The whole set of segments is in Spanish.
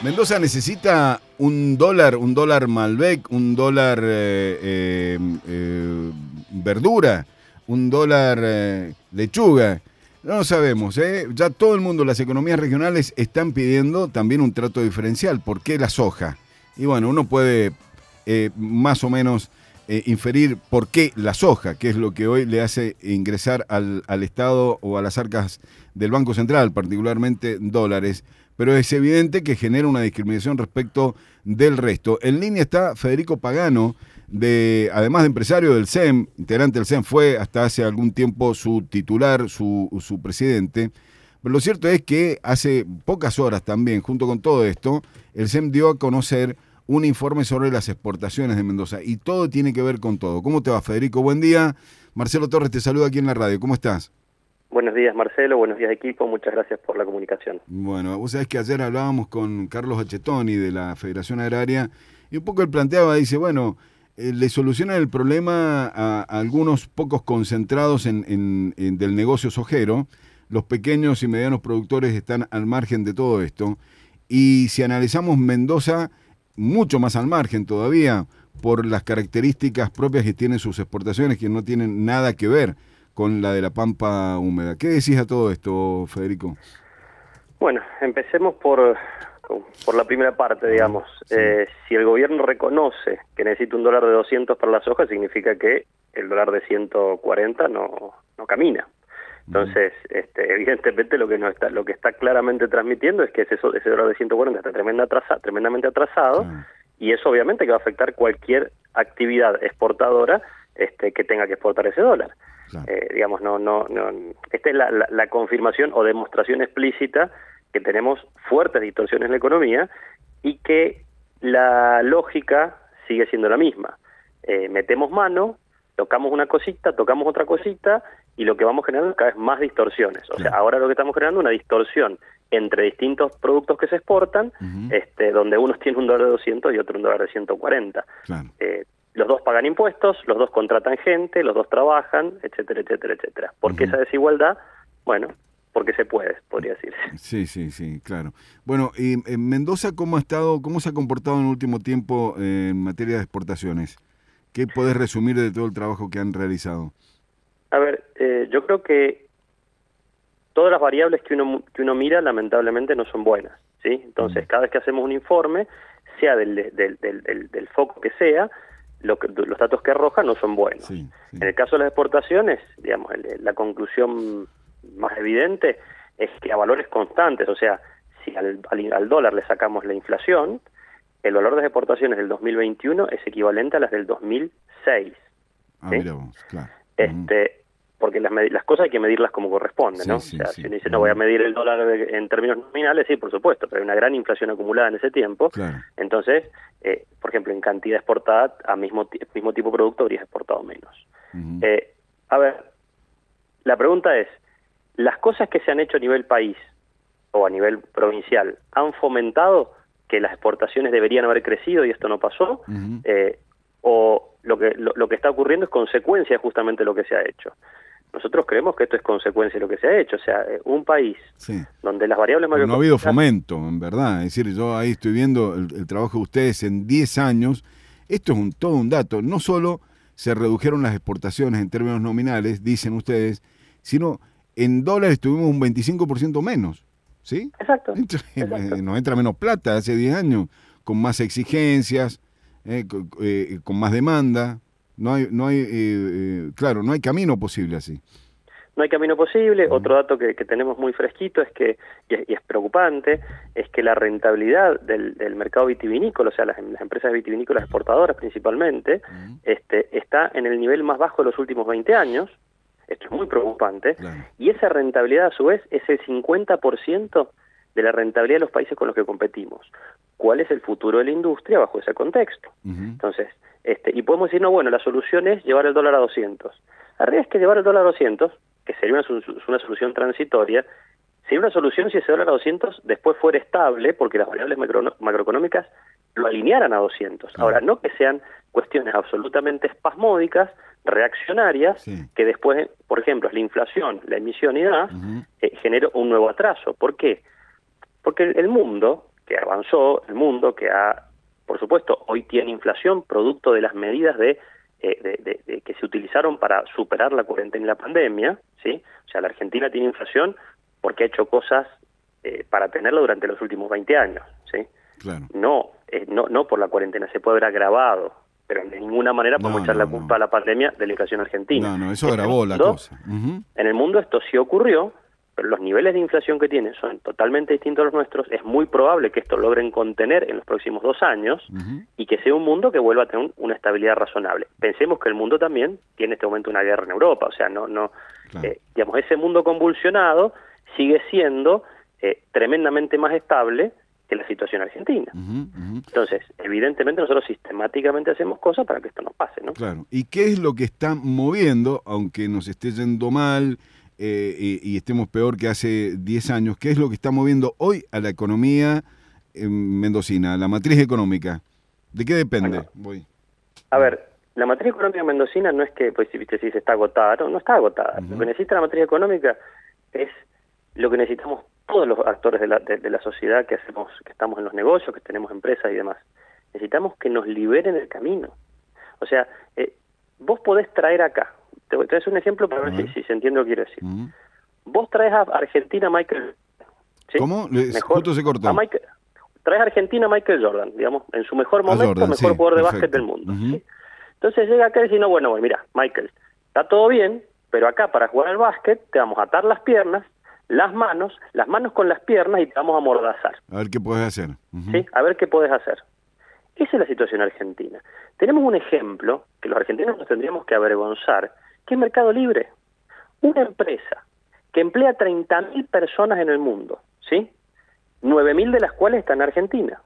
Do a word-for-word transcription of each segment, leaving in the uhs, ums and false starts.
Mendoza necesita un dólar, un dólar Malbec, un dólar eh, eh, eh, verdura, un dólar eh, lechuga. No lo sabemos, ¿eh? Ya todo el mundo, las economías regionales están pidiendo también un trato diferencial. ¿Por qué la soja? Y bueno, uno puede eh, más o menos eh, inferir por qué la soja, que es lo que hoy le hace ingresar al, al Estado o a las arcas del Banco Central, particularmente dólares. Pero es evidente que genera una discriminación respecto del resto. En línea está Federico Pagano, de, además de empresario del C E M, integrante del C E M, fue hasta hace algún tiempo su titular, su, su presidente. Pero lo cierto es que hace pocas horas también, junto con todo esto, el C E M dio a conocer un informe sobre las exportaciones de Mendoza. Y todo tiene que ver con todo. ¿Cómo te va, Federico? Buen día. Marcelo Torres te saluda aquí en la radio. ¿Cómo estás? Buenos días, Marcelo. Buenos días, equipo. Muchas gracias por la comunicación. Bueno, vos sabés que ayer hablábamos con Carlos Achetoni de la Federación Agraria y un poco él planteaba, dice, bueno, eh, le solucionan el problema a, a algunos pocos concentrados en, en, en del negocio sojero. Los pequeños y medianos productores están al margen de todo esto. Y si analizamos Mendoza, mucho más al margen todavía, por las características propias que tienen sus exportaciones, que no tienen nada que ver con la de la pampa húmeda. ¿Qué decís a todo esto, Federico? Bueno, empecemos por, por la primera parte, digamos. Sí. Eh, si el gobierno reconoce que necesita un dólar de doscientos para la soja, significa que el dólar de ciento cuarenta no, no camina. Entonces, uh-huh. este, evidentemente lo que no está, lo que está claramente transmitiendo es que ese, ese dólar de ciento cuarenta está tremenda atrasa, tremendamente atrasado, uh-huh. y eso obviamente que va a afectar cualquier actividad exportadora este, que tenga que exportar ese dólar. Claro. Eh, digamos, no, no, no. Esta es la, la, la confirmación o demostración explícita que tenemos fuertes distorsiones en la economía y que la lógica sigue siendo la misma. Eh, metemos mano, tocamos una cosita, tocamos otra cosita y lo que vamos generando es cada vez más distorsiones. O claro. sea, ahora lo que estamos generando es una distorsión entre distintos productos que se exportan, uh-huh. este, donde uno tiene un dólar de doscientos y otro un dólar de ciento cuarenta. Claro. Eh, Los dos pagan impuestos, los dos contratan gente, los dos trabajan, etcétera, etcétera, etcétera. ¿Por qué uh-huh. esa desigualdad? Bueno, porque se puede, podría decirse. Sí, sí, sí, claro. Bueno, y en Mendoza, ¿cómo ha estado, cómo se ha comportado en el último tiempo eh, en materia de exportaciones? ¿Qué podés resumir de todo el trabajo que han realizado? A ver, eh, yo creo que todas las variables que uno que uno mira, lamentablemente, no son buenas, ¿sí? Entonces, uh-huh. cada vez que hacemos un informe, sea del, del, del, del, del foco que sea, Lo que, los datos que arroja no son buenos. Sí, sí. En el caso de las exportaciones, digamos, el, la conclusión más evidente es que a valores constantes, o sea, si al, al, al dólar le sacamos la inflación, el valor de las exportaciones del dos mil veintiuno es equivalente a las del dos mil seis. Ah, ¿sí? mira vos, claro. Este, uh-huh. Porque las, las cosas hay que medirlas como corresponde, sí, ¿no? Sí, o sea, sí. si uno dice, no voy a medir el dólar en términos nominales, sí, por supuesto, pero hay una gran inflación acumulada en ese tiempo. Claro. Entonces, eh, por ejemplo, en cantidad exportada, a mismo, mismo tipo de producto habrías exportado menos. Uh-huh. Eh, a ver, la pregunta es, ¿las cosas que se han hecho a nivel país o a nivel provincial han fomentado que las exportaciones deberían haber crecido y esto no pasó? Uh-huh. Eh, ¿O lo que, lo, lo que está ocurriendo es consecuencia justamente de lo que se ha hecho? Nosotros creemos que esto es consecuencia de lo que se ha hecho. O sea, un país sí. donde las variables macroeconómicas... No ha habido fomento, en verdad. Es decir, yo ahí estoy viendo el, el trabajo de ustedes en diez años. Esto es un, todo un dato. No solo se redujeron las exportaciones en términos nominales, dicen ustedes, sino en dólares tuvimos un veinticinco por ciento menos. ¿Sí? Exacto. Entra, exacto. Nos entra menos plata hace diez años, con más exigencias, eh, con, eh, con más demanda. No hay, no hay, eh, eh, claro, no hay camino posible así. No hay camino posible. Uh-huh. Otro dato que, que tenemos muy fresquito es que, y es, y es preocupante, es que la rentabilidad del, del mercado vitivinícola, o sea, las, las empresas vitivinícolas exportadoras principalmente, uh-huh. este, está en el nivel más bajo de los últimos veinte años. Esto es muy preocupante. Claro. Y esa rentabilidad, a su vez, es el cincuenta por ciento de la rentabilidad de los países con los que competimos. ¿Cuál es el futuro de la industria bajo ese contexto? Uh-huh. Entonces, este, y podemos decir, no, bueno, la solución es llevar el dólar a doscientos. La realidad es que llevar el dólar a doscientos, que sería una, una solución transitoria, sería una solución si ese dólar a doscientos después fuera estable, porque las variables macro, macroeconómicas lo alinearan a doscientos. Uh-huh. Ahora, no que sean cuestiones absolutamente espasmódicas, reaccionarias, sí. que después, por ejemplo, la inflación, la emisión y demás, uh-huh. eh, genera un nuevo atraso. ¿Por qué? Porque el mundo que avanzó el mundo, que ha, por supuesto, hoy tiene inflación producto de las medidas de, eh, de, de, de que se utilizaron para superar la cuarentena y la pandemia, ¿sí? O sea, la Argentina tiene inflación porque ha hecho cosas eh, para tenerla durante los últimos veinte años, ¿sí? Claro. No, eh, no, no por la cuarentena, se puede haber agravado, pero de ninguna manera podemos No, echar no, la culpa no. a la pandemia de la inflación argentina. No, no, eso En agravó el la mundo- cosa. Ujú. En el mundo esto sí ocurrió, pero los niveles de inflación que tienen son totalmente distintos a los nuestros. Es muy probable que esto logren contener en los próximos dos años Ujú. y que sea un mundo que vuelva a tener un- una estabilidad razonable. Pensemos que el mundo también tiene en este momento una guerra en Europa, o sea, no, no, Claro. eh, digamos, ese mundo convulsionado sigue siendo eh, tremendamente más estable que la situación argentina. Ujú, ujú. Entonces, evidentemente nosotros sistemáticamente hacemos cosas para que esto no pase, ¿no? Claro. ¿Y qué es lo que está moviendo, aunque nos esté yendo mal eh, y, y estemos peor que hace diez años, qué es lo que está moviendo hoy a la economía eh, mendocina, a la matriz económica? ¿De qué depende? Bueno. Voy. A ver, la matriz económica mendocina no es que, pues si viste, si se está agotada, no, no está agotada. Ujú. Lo que necesita la matriz económica es lo que necesitamos todos los actores de la, de, de la sociedad que hacemos, que estamos en los negocios, que tenemos empresas y demás. Necesitamos que nos liberen el camino. O sea, eh, vos podés traer acá, te voy te voy a hacer un ejemplo para A ver si, ver. si se entiende lo que quiero decir. Ujú. Vos traes a Argentina a Michael, ¿sí? ¿Cómo? Le- justo se cortó. A Michael, traes a Argentina a Michael Jordan, digamos, en su mejor A momento, Jordan, mejor sí, jugador de perfecto. básquet del mundo. Ujú. ¿sí? Entonces llega acá y dice, no, bueno, bueno, mira, Michael, está todo bien, pero acá para jugar al básquet te vamos a atar las piernas, las manos, las manos con las piernas y te vamos a amordazar, A ver qué puedes hacer. Ujú. ¿sí? A ver qué podés hacer. Esa es la situación argentina. Tenemos un ejemplo que los argentinos nos tendríamos que avergonzar, que es Mercado Libre. Una empresa que emplea treinta mil personas en el mundo, ¿sí? nueve mil de las cuales están en Argentina.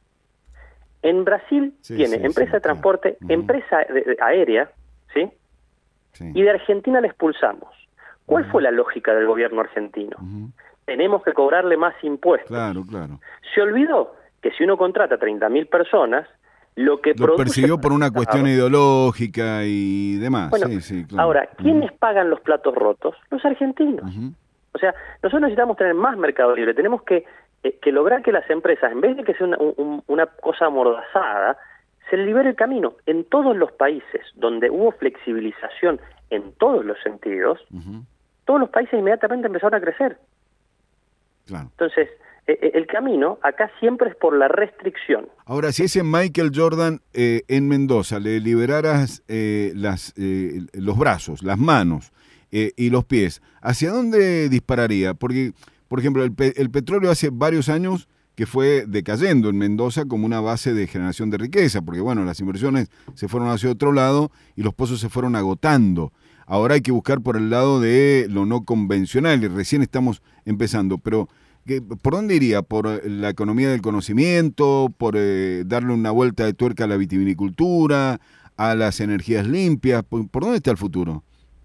En Brasil Sí, tiene sí, empresa sí, de transporte, claro. Ujú. empresa de- de- aérea, ¿sí? Sí. Y de Argentina la expulsamos. ¿Cuál Ujú. fue la lógica del gobierno argentino? Ujú. Tenemos que cobrarle más impuestos. Claro, claro. Se olvidó que si uno contrata treinta mil personas, lo que Lo produce persiguió por una para el cuestión Estado- ideológica y demás. Bueno, sí, sí, claro. ahora, ¿quiénes Ujú. pagan los platos rotos? Los argentinos. Ujú. O sea, nosotros necesitamos tener más mercado libre, tenemos que, eh, que lograr que las empresas, en vez de que sea una, un- una cosa amordazada, se les libere el camino. En todos los países donde hubo flexibilización en todos los sentidos, Ujú. todos los países inmediatamente empezaron a crecer. Claro. Entonces, eh, eh, el camino acá siempre es por la restricción. Ahora, si ese Michael Jordan eh, en Mendoza le liberaras eh, las, eh, los brazos, las manos eh, y los pies, ¿hacia dónde dispararía? Porque, por ejemplo, el, pe- el petróleo hace varios años que fue decayendo en Mendoza como una base de generación de riqueza, porque bueno, las inversiones se fueron hacia otro lado y los pozos se fueron agotando. Ahora hay que buscar por el lado de lo no convencional y recién estamos empezando, pero ¿qué- ¿por dónde iría? ¿Por eh, la economía del conocimiento? ¿Por eh, darle una vuelta de tuerca a la vitivinicultura? ¿A las energías limpias? ¿Por, por dónde está el futuro?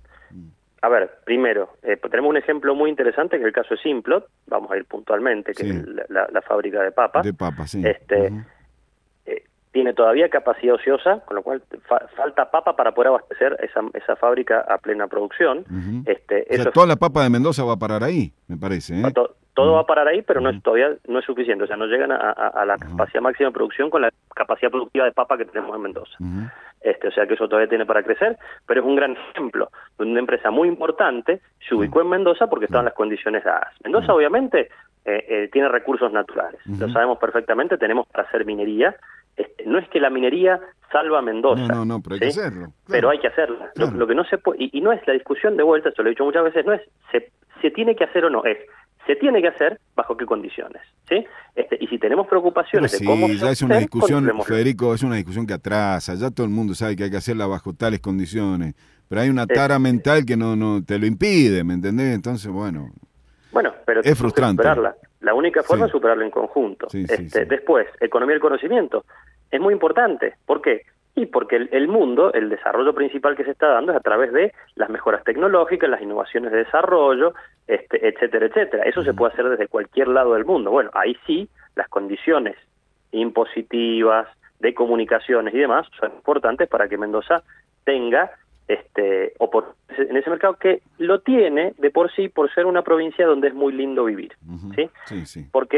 A ver, primero, eh, pues tenemos un ejemplo muy interesante que es el caso de Simplot, vamos a ir puntualmente, que Sí. es la, la- la fábrica de papas. De papa, sí. Este, Ujú. eh, tiene todavía capacidad ociosa, con lo cual fa- falta papa para poder abastecer esa, esa fábrica a plena producción. Ujú. Este, O sea, eso es- toda la papa de Mendoza va a parar ahí, me parece. ¿eh? to- todo Ujú. va a parar ahí, pero no Ujú. es todavía no es suficiente, o sea, no llegan a, a- a la capacidad máxima de producción con la capacidad productiva de papa que tenemos en Mendoza. Ujú. Este, o sea que eso todavía tiene para crecer, pero es un gran ejemplo de una empresa muy importante se ubicó en Mendoza porque estaban las condiciones dadas. Mendoza obviamente eh, eh, tiene recursos naturales, Ujú. lo sabemos perfectamente, tenemos para hacer minería. Este, no es que la minería salva a Mendoza, No, no, no, pero hay que ¿sí? hacerlo. claro. Pero hay que hacerla. Lo- Claro. Lo, que no se puede, y, y no es la discusión de vuelta, esto lo he dicho muchas veces, no es se, se tiene que hacer o no, es se tiene que hacer bajo qué condiciones, ¿sí? Este, y si tenemos Pero preocupaciones sí, de cómo ya se es una hacer, discusión, controlémoslo. Federico, es una discusión que atrasa, ya todo el mundo sabe que hay que hacerla bajo tales condiciones, pero hay una Sí. tara mental que no, no te lo impide, ¿me entendés? Entonces, bueno, Bueno, pero Es tenemos que frustrante. superarla. La única forma Sí. es superarla en conjunto. Sí, sí, este, sí. Después, economía del conocimiento. Es muy importante. ¿Por qué? Y porque el, el mundo, el desarrollo principal que se está dando es a través de las mejoras tecnológicas, las innovaciones de desarrollo, este, etcétera, etcétera. Eso se puede hacer desde cualquier lado del mundo. Bueno, ahí sí, las condiciones impositivas, de comunicaciones y demás son importantes para que Mendoza tenga este opor- en ese mercado que lo tiene de por sí por ser una provincia donde es muy lindo vivir, ujú, ¿sí? sí, sí. Porque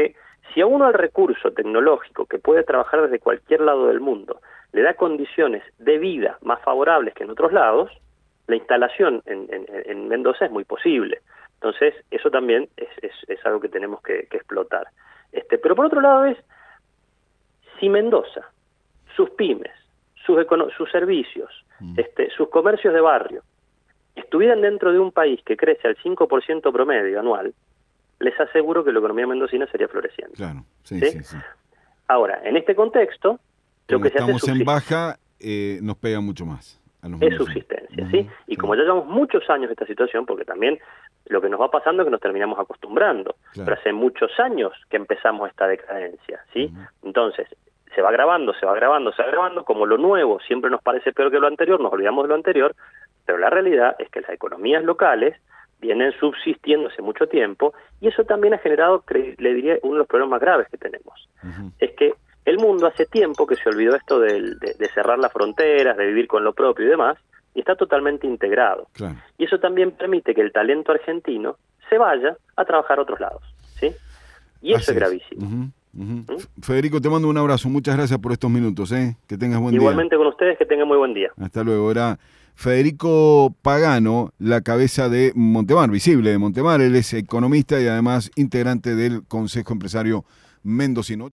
Si a uno el recurso tecnológico que puede trabajar desde cualquier lado del mundo le da condiciones de vida más favorables que en otros lados, la instalación en, en, en Mendoza es muy posible. Entonces, eso también es, es, es algo que tenemos que, que explotar. Este, pero por otro lado es, si Mendoza, sus pymes, sus, sus servicios, mm. este, sus comercios de barrio, estuvieran dentro de un país que crece al cinco por ciento promedio anual, les aseguro que la economía mendocina sería floreciente. Claro, sí, ¿sí? sí, sí. Ahora, en este contexto, lo como que se estamos hace en baja, eh, nos pega mucho más. A los es mendocinos. subsistencia, Uh-huh, ¿sí? Y sí. como ya llevamos muchos años de esta situación, porque también lo que nos va pasando es que nos terminamos acostumbrando, claro. pero hace muchos años que empezamos esta decadencia, ¿sí? Uh-huh. Entonces, se va agravando, se va agravando, se va agravando, como lo nuevo siempre nos parece peor que lo anterior, nos olvidamos de lo anterior, pero la realidad es que las economías locales vienen subsistiendo hace mucho tiempo, y eso también ha generado, le diría, uno de los problemas más graves que tenemos. Uh-huh. Es que el mundo hace tiempo que se olvidó esto de, de, de cerrar las fronteras, de vivir con lo propio y demás, y está totalmente integrado. Claro. Y eso también permite que el talento argentino se vaya a trabajar a otros lados, ¿sí? Y eso Así es gravísimo. Es. Uh-huh, uh-huh. ¿Mm? Federico, te mando un abrazo. Muchas gracias por estos minutos. ¿eh? Que tengas buen Igualmente día. con ustedes, que tengan muy buen día. Hasta luego. Era Federico Pagano, la cabeza de Montemar, visible de Montemar. Él es economista y además integrante del Consejo Empresario Mendocino.